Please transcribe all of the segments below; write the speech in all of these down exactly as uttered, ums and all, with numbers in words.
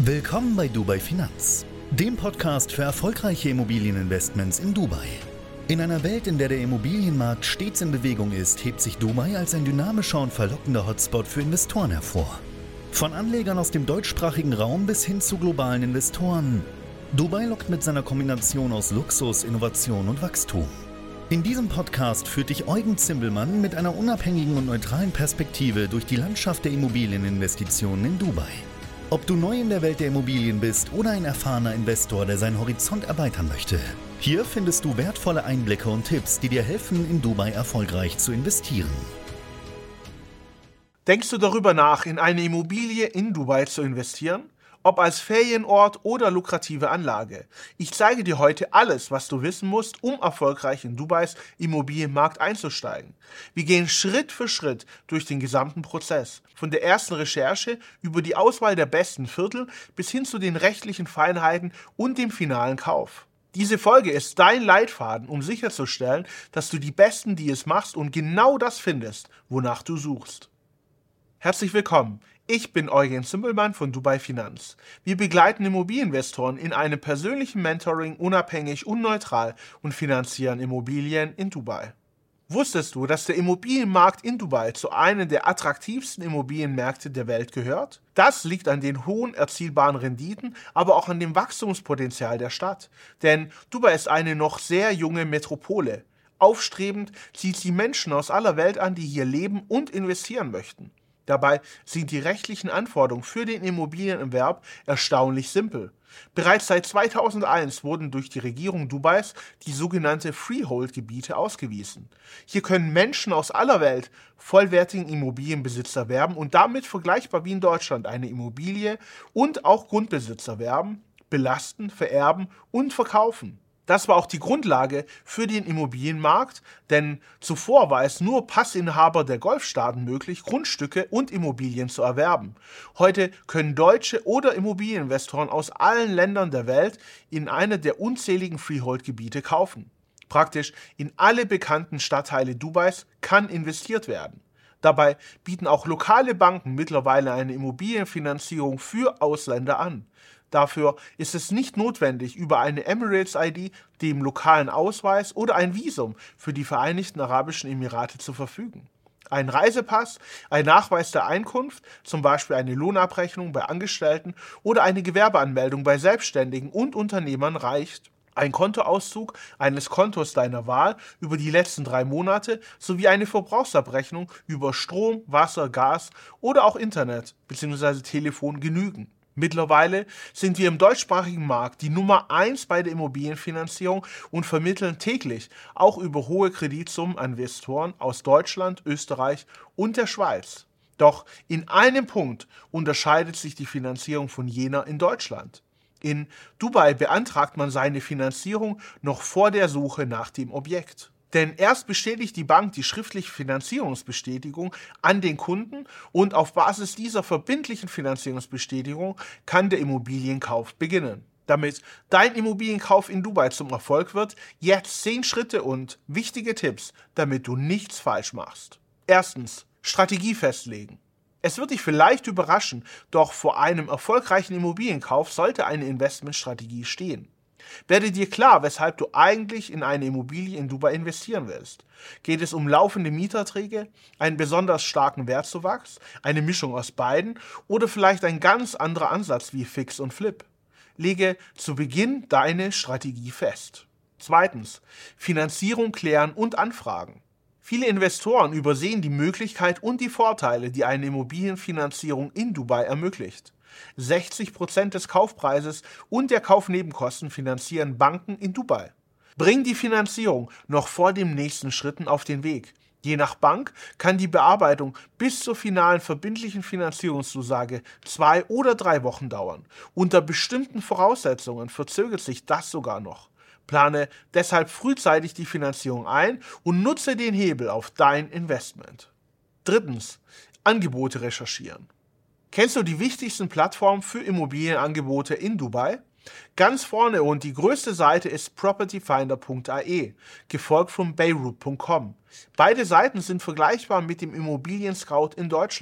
Willkommen bei Dubai Finanz, dem Podcast für erfolgreiche Immobilieninvestments in Dubai. In einer Welt, in der der Immobilienmarkt stets in Bewegung ist, hebt sich Dubai als ein dynamischer und verlockender Hotspot für Investoren hervor. Von Anlegern aus dem deutschsprachigen Raum bis hin zu globalen Investoren. Dubai lockt mit seiner Kombination aus Luxus, Innovation und Wachstum. In diesem Podcast führt dich Eugen Zimbelmann mit einer unabhängigen und neutralen Perspektive durch die Landschaft der Immobilieninvestitionen in Dubai. Ob du neu in der Welt der Immobilien bist oder ein erfahrener Investor, der seinen Horizont erweitern möchte, hier findest du wertvolle Einblicke und Tipps, die dir helfen, in Dubai erfolgreich zu investieren. Denkst du darüber nach, in eine Immobilie in Dubai zu investieren? Ob als Ferienort oder lukrative Anlage. Ich zeige dir heute alles, was du wissen musst, um erfolgreich in Dubais Immobilienmarkt einzusteigen. Wir gehen Schritt für Schritt durch den gesamten Prozess. Von der ersten Recherche über die Auswahl der besten Viertel bis hin zu den rechtlichen Feinheiten und dem finalen Kauf. Diese Folge ist dein Leitfaden, um sicherzustellen, dass du die besten Deals machst und genau das findest, wonach du suchst. Herzlich willkommen. Ich bin Eugen Zimbelmann von Dubai Finanz. Wir begleiten Immobilieninvestoren in einem persönlichen Mentoring unabhängig und neutral und finanzieren Immobilien in Dubai. Wusstest du, dass der Immobilienmarkt in Dubai zu einem der attraktivsten Immobilienmärkte der Welt gehört? Das liegt an den hohen erzielbaren Renditen, aber auch an dem Wachstumspotenzial der Stadt. Denn Dubai ist eine noch sehr junge Metropole. Aufstrebend zieht sie Menschen aus aller Welt an, die hier leben und investieren möchten. Dabei sind die rechtlichen Anforderungen für den Immobilienerwerb erstaunlich simpel. Bereits seit zweitausendeins wurden durch die Regierung Dubais die sogenannten Freehold-Gebiete ausgewiesen. Hier können Menschen aus aller Welt vollwertigen Immobilienbesitz erwerben und damit vergleichbar wie in Deutschland eine Immobilie und auch Grundbesitz erwerben, belasten, vererben und verkaufen. Das war auch die Grundlage für den Immobilienmarkt, denn zuvor war es nur Passinhaber der Golfstaaten möglich, Grundstücke und Immobilien zu erwerben. Heute können Deutsche oder Immobilieninvestoren aus allen Ländern der Welt in einer der unzähligen Freehold-Gebiete kaufen. Praktisch in alle bekannten Stadtteile Dubais kann investiert werden. Dabei bieten auch lokale Banken mittlerweile eine Immobilienfinanzierung für Ausländer an. Dafür ist es nicht notwendig, über eine Emirates-I D, dem lokalen Ausweis oder ein Visum für die Vereinigten Arabischen Emirate zu verfügen. Ein Reisepass, ein Nachweis der Einkunft, zum Beispiel eine Lohnabrechnung bei Angestellten oder eine Gewerbeanmeldung bei Selbstständigen und Unternehmern reicht. Ein Kontoauszug eines Kontos deiner Wahl über die letzten drei Monate sowie eine Verbrauchsabrechnung über Strom, Wasser, Gas oder auch Internet bzw. Telefon genügen. Mittlerweile sind wir im deutschsprachigen Markt die Nummer eins bei der Immobilienfinanzierung und vermitteln täglich auch über hohe Kreditsummen an Investoren aus Deutschland, Österreich und der Schweiz. Doch in einem Punkt unterscheidet sich die Finanzierung von jener in Deutschland. In Dubai beantragt man seine Finanzierung noch vor der Suche nach dem Objekt. Denn erst bestätigt die Bank die schriftliche Finanzierungsbestätigung an den Kunden und auf Basis dieser verbindlichen Finanzierungsbestätigung kann der Immobilienkauf beginnen. Damit dein Immobilienkauf in Dubai zum Erfolg wird, jetzt zehn Schritte und wichtige Tipps, damit du nichts falsch machst. Erstens, Strategie festlegen. Es wird dich vielleicht überraschen, doch vor einem erfolgreichen Immobilienkauf sollte eine Investmentstrategie stehen. Werde dir klar, weshalb du eigentlich in eine Immobilie in Dubai investieren willst. Geht es um laufende Mieterträge, einen besonders starken Wertzuwachs, eine Mischung aus beiden oder vielleicht ein ganz anderer Ansatz wie Fix und Flip? Lege zu Beginn deine Strategie fest. Zweitens, Finanzierung klären und anfragen. Viele Investoren übersehen die Möglichkeit und die Vorteile, die eine Immobilienfinanzierung in Dubai ermöglicht. sechzig Prozent des Kaufpreises und der Kaufnebenkosten finanzieren Banken in Dubai. Bring die Finanzierung noch vor den nächsten Schritten auf den Weg. Je nach Bank kann die Bearbeitung bis zur finalen verbindlichen Finanzierungszusage zwei oder drei Wochen dauern. Unter bestimmten Voraussetzungen verzögert sich das sogar noch. Plane deshalb frühzeitig die Finanzierung ein und nutze den Hebel auf dein Investment. Drittens, Angebote recherchieren. Kennst du die wichtigsten Plattformen für Immobilienangebote in Dubai? Ganz vorne und die größte Seite ist property finder punkt a e, gefolgt von beirut punkt com. Beide Seiten sind vergleichbar mit dem Immobilien-Scout in Deutschland.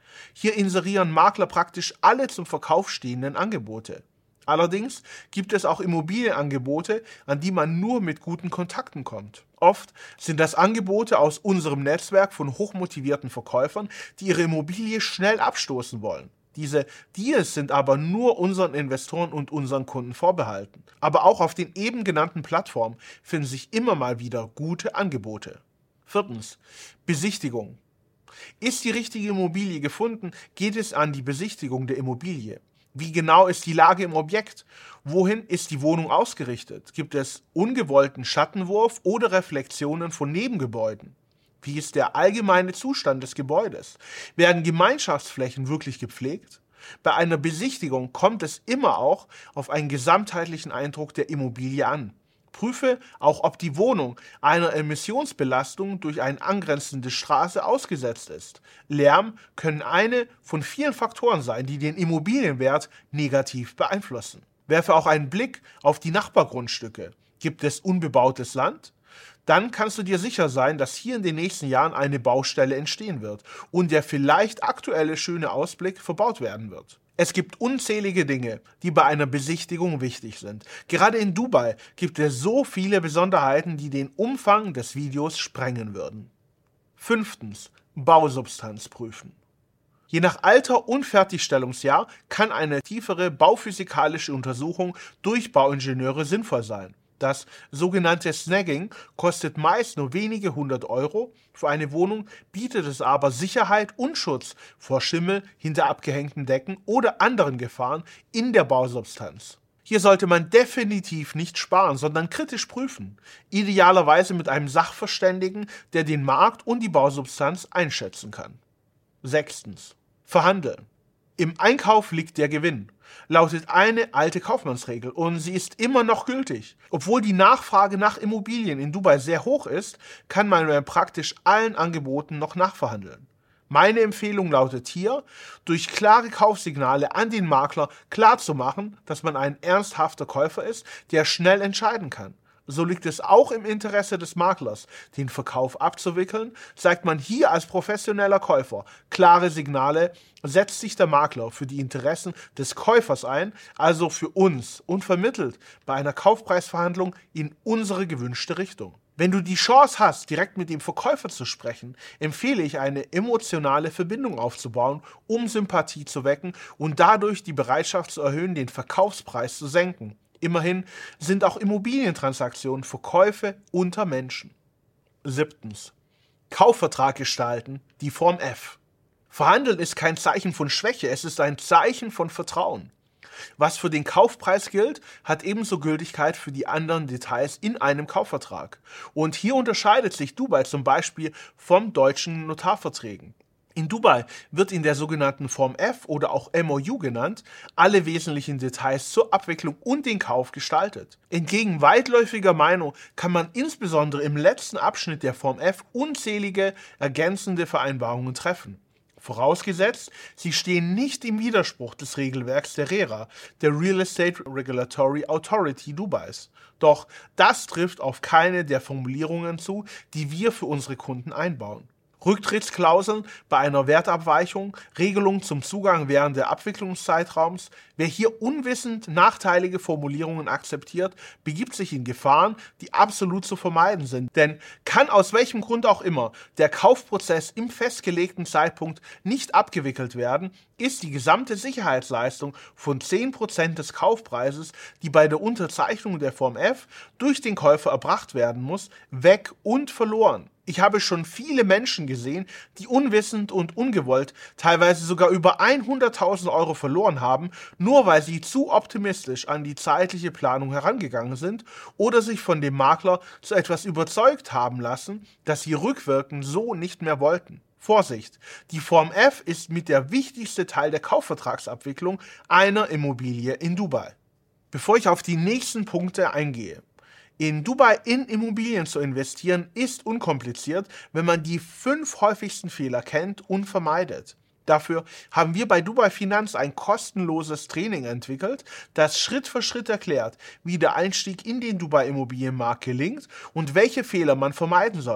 Hier inserieren Makler praktisch alle zum Verkauf stehenden Angebote. Allerdings gibt es auch Immobilienangebote, an die man nur mit guten Kontakten kommt. Oft sind das Angebote aus unserem Netzwerk von hochmotivierten Verkäufern, die ihre Immobilie schnell abstoßen wollen. Diese Deals sind aber nur unseren Investoren und unseren Kunden vorbehalten. Aber auch auf den eben genannten Plattformen finden sich immer mal wieder gute Angebote. Viertens. Besichtigung. Ist die richtige Immobilie gefunden, geht es an die Besichtigung der Immobilie. Wie genau ist die Lage im Objekt? Wohin ist die Wohnung ausgerichtet? Gibt es ungewollten Schattenwurf oder Reflexionen von Nebengebäuden? Wie ist der allgemeine Zustand des Gebäudes? Werden Gemeinschaftsflächen wirklich gepflegt? Bei einer Besichtigung kommt es immer auch auf einen gesamtheitlichen Eindruck der Immobilie an. Prüfe auch, ob die Wohnung einer Emissionsbelastung durch eine angrenzende Straße ausgesetzt ist. Lärm können eine von vielen Faktoren sein, die den Immobilienwert negativ beeinflussen. Werfe auch einen Blick auf die Nachbargrundstücke. Gibt es unbebautes Land? Dann kannst du dir sicher sein, dass hier in den nächsten Jahren eine Baustelle entstehen wird und der vielleicht aktuelle schöne Ausblick verbaut werden wird. Es gibt unzählige Dinge, die bei einer Besichtigung wichtig sind. Gerade in Dubai gibt es so viele Besonderheiten, die den Umfang des Videos sprengen würden. Fünftens. Bausubstanz prüfen. Je nach Alter und Fertigstellungsjahr kann eine tiefere bauphysikalische Untersuchung durch Bauingenieure sinnvoll sein. Das sogenannte Snagging kostet meist nur wenige hundert Euro. Für eine Wohnung bietet es aber Sicherheit und Schutz vor Schimmel hinter abgehängten Decken oder anderen Gefahren in der Bausubstanz. Hier sollte man definitiv nicht sparen, sondern kritisch prüfen. Idealerweise mit einem Sachverständigen, der den Markt und die Bausubstanz einschätzen kann. Sechstens. Verhandeln. Im Einkauf liegt der Gewinn, lautet eine alte Kaufmannsregel und sie ist immer noch gültig. Obwohl die Nachfrage nach Immobilien in Dubai sehr hoch ist, kann man bei praktisch allen Angeboten noch nachverhandeln. Meine Empfehlung lautet hier, durch klare Kaufsignale an den Makler klarzumachen, dass man ein ernsthafter Käufer ist, der schnell entscheiden kann. So liegt es auch im Interesse des Maklers, den Verkauf abzuwickeln. Zeigt man hier als professioneller Käufer klare Signale, setzt sich der Makler für die Interessen des Käufers ein, also für uns, und vermittelt bei einer Kaufpreisverhandlung in unsere gewünschte Richtung. Wenn du die Chance hast, direkt mit dem Verkäufer zu sprechen, empfehle ich, eine emotionale Verbindung aufzubauen, um Sympathie zu wecken und dadurch die Bereitschaft zu erhöhen, den Verkaufspreis zu senken. Immerhin sind auch Immobilientransaktionen Verkäufe unter Menschen. Siebtens. Kaufvertrag gestalten, die Form F. Verhandeln ist kein Zeichen von Schwäche, es ist ein Zeichen von Vertrauen. Was für den Kaufpreis gilt, hat ebenso Gültigkeit für die anderen Details in einem Kaufvertrag. Und hier unterscheidet sich Dubai zum Beispiel vom deutschen Notarverträgen. In Dubai wird in der sogenannten Form F oder auch M O U genannt, alle wesentlichen Details zur Abwicklung und den Kauf gestaltet. Entgegen weitläufiger Meinung kann man insbesondere im letzten Abschnitt der Form F unzählige ergänzende Vereinbarungen treffen. Vorausgesetzt, sie stehen nicht im Widerspruch des Regelwerks der RERA, der Real Estate Regulatory Authority Dubais. Doch das trifft auf keine der Formulierungen zu, die wir für unsere Kunden einbauen. Rücktrittsklauseln bei einer Wertabweichung, Regelungen zum Zugang während der Abwicklungszeitraums. Wer hier unwissend nachteilige Formulierungen akzeptiert, begibt sich in Gefahren, die absolut zu vermeiden sind. Denn kann aus welchem Grund auch immer der Kaufprozess im festgelegten Zeitpunkt nicht abgewickelt werden, ist die gesamte Sicherheitsleistung von zehn Prozent des Kaufpreises, die bei der Unterzeichnung der Form F durch den Käufer erbracht werden muss, weg und verloren. Ich habe schon viele Menschen gesehen, die unwissend und ungewollt teilweise sogar über hunderttausend Euro verloren haben, nur weil sie zu optimistisch an die zeitliche Planung herangegangen sind oder sich von dem Makler zu etwas überzeugt haben lassen, das sie rückwirkend so nicht mehr wollten. Vorsicht! Die Form F ist mit der wichtigste Teil der Kaufvertragsabwicklung einer Immobilie in Dubai. Bevor ich auf die nächsten Punkte eingehe: In Dubai in Immobilien zu investieren ist unkompliziert, wenn man die fünf häufigsten Fehler kennt und vermeidet. Dafür haben wir bei Dubai Finanz ein kostenloses Training entwickelt, das Schritt für Schritt erklärt, wie der Einstieg in den Dubai Immobilienmarkt gelingt und welche Fehler man vermeiden sollte.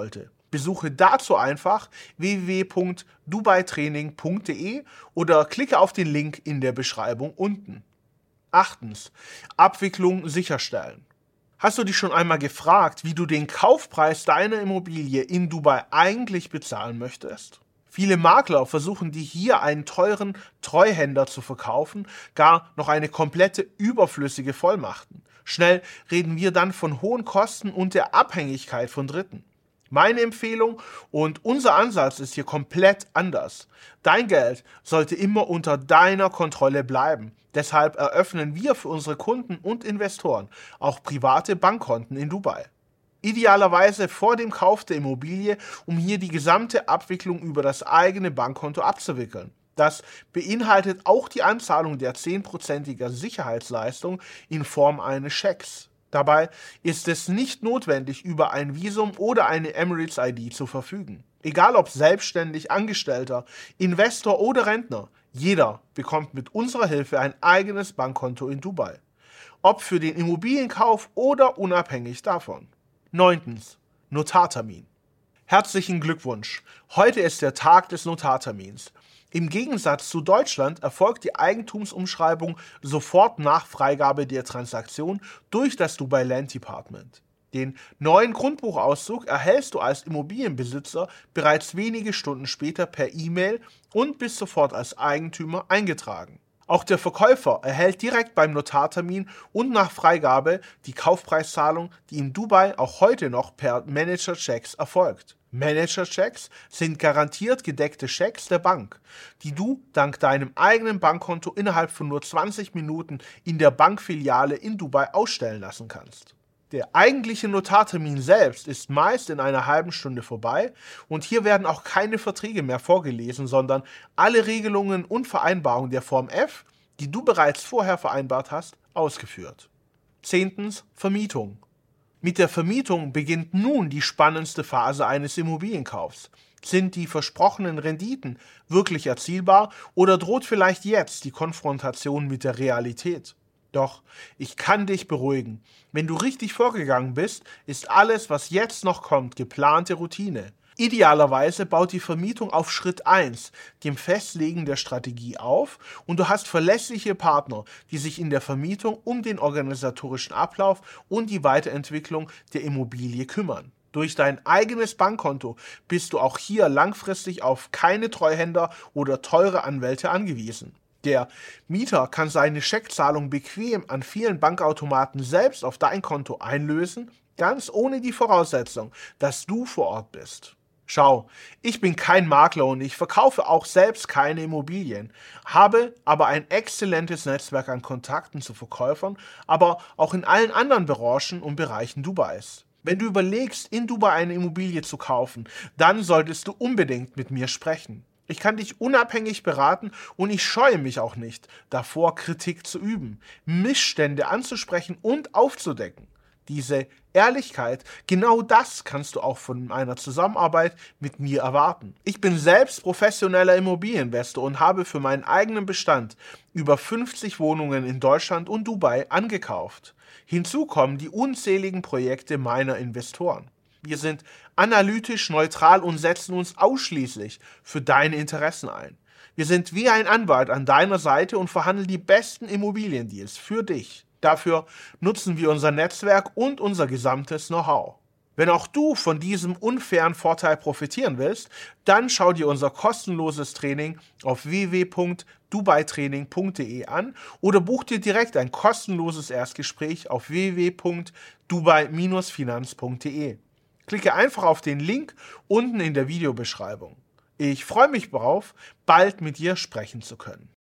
Besuche dazu einfach w w w punkt dubai training punkt d e oder klicke auf den Link in der Beschreibung unten. Achtens. Abwicklung sicherstellen. Hast du dich schon einmal gefragt, wie du den Kaufpreis deiner Immobilie in Dubai eigentlich bezahlen möchtest? Viele Makler versuchen dir hier einen teuren Treuhänder zu verkaufen, gar noch eine komplette überflüssige Vollmachten. Schnell reden wir dann von hohen Kosten und der Abhängigkeit von Dritten. Meine Empfehlung und unser Ansatz ist hier komplett anders. Dein Geld sollte immer unter deiner Kontrolle bleiben. Deshalb eröffnen wir für unsere Kunden und Investoren auch private Bankkonten in Dubai. Idealerweise vor dem Kauf der Immobilie, um hier die gesamte Abwicklung über das eigene Bankkonto abzuwickeln. Das beinhaltet auch die Anzahlung der zehnprozentiger Sicherheitsleistung in Form eines Schecks. Dabei ist es nicht notwendig, über ein Visum oder eine Emirates I D zu verfügen. Egal ob selbstständig, Angestellter, Investor oder Rentner, jeder bekommt mit unserer Hilfe ein eigenes Bankkonto in Dubai. Ob für den Immobilienkauf oder unabhängig davon. Neuntens. Notartermin. Herzlichen Glückwunsch! Heute ist der Tag des Notartermins. Im Gegensatz zu Deutschland erfolgt die Eigentumsumschreibung sofort nach Freigabe der Transaktion durch das Dubai Land Department. Den neuen Grundbuchauszug erhältst du als Immobilienbesitzer bereits wenige Stunden später per E-Mail und bist sofort als Eigentümer eingetragen. Auch der Verkäufer erhält direkt beim Notartermin und nach Freigabe die Kaufpreiszahlung, die in Dubai auch heute noch per Manager-Checks erfolgt. Manager-Checks sind garantiert gedeckte Schecks der Bank, die du dank deinem eigenen Bankkonto innerhalb von nur zwanzig Minuten in der Bankfiliale in Dubai ausstellen lassen kannst. Der eigentliche Notartermin selbst ist meist in einer halben Stunde vorbei und hier werden auch keine Verträge mehr vorgelesen, sondern alle Regelungen und Vereinbarungen der Form F, die du bereits vorher vereinbart hast, ausgeführt. Zehntens. Vermietung. Mit der Vermietung beginnt nun die spannendste Phase eines Immobilienkaufs. Sind die versprochenen Renditen wirklich erzielbar oder droht vielleicht jetzt die Konfrontation mit der Realität? Doch, ich kann dich beruhigen. Wenn du richtig vorgegangen bist, ist alles, was jetzt noch kommt, geplante Routine. Idealerweise baut die Vermietung auf Schritt eins, dem Festlegen der Strategie auf, und du hast verlässliche Partner, die sich in der Vermietung um den organisatorischen Ablauf und die Weiterentwicklung der Immobilie kümmern. Durch dein eigenes Bankkonto bist du auch hier langfristig auf keine Treuhänder oder teure Anwälte angewiesen. Der Mieter kann seine Scheckzahlung bequem an vielen Bankautomaten selbst auf dein Konto einlösen, ganz ohne die Voraussetzung, dass du vor Ort bist. Schau, ich bin kein Makler und ich verkaufe auch selbst keine Immobilien, habe aber ein exzellentes Netzwerk an Kontakten zu Verkäufern, aber auch in allen anderen Branchen und Bereichen Dubais. Wenn du überlegst, in Dubai eine Immobilie zu kaufen, dann solltest du unbedingt mit mir sprechen. Ich kann dich unabhängig beraten und ich scheue mich auch nicht, davor Kritik zu üben, Missstände anzusprechen und aufzudecken. Diese Ehrlichkeit, genau das kannst du auch von einer Zusammenarbeit mit mir erwarten. Ich bin selbst professioneller Immobilieninvestor und habe für meinen eigenen Bestand über fünfzig Wohnungen in Deutschland und Dubai angekauft. Hinzu kommen die unzähligen Projekte meiner Investoren. Wir sind analytisch neutral und setzen uns ausschließlich für deine Interessen ein. Wir sind wie ein Anwalt an deiner Seite und verhandeln die besten Immobiliendeals für dich. Dafür nutzen wir unser Netzwerk und unser gesamtes Know-how. Wenn auch du von diesem unfairen Vorteil profitieren willst, dann schau dir unser kostenloses Training auf w w w punkt dubai training punkt d e an oder buch dir direkt ein kostenloses Erstgespräch auf w w w punkt dubai Bindestrich finanz punkt d e. Klicke einfach auf den Link unten in der Videobeschreibung. Ich freue mich darauf, bald mit dir sprechen zu können.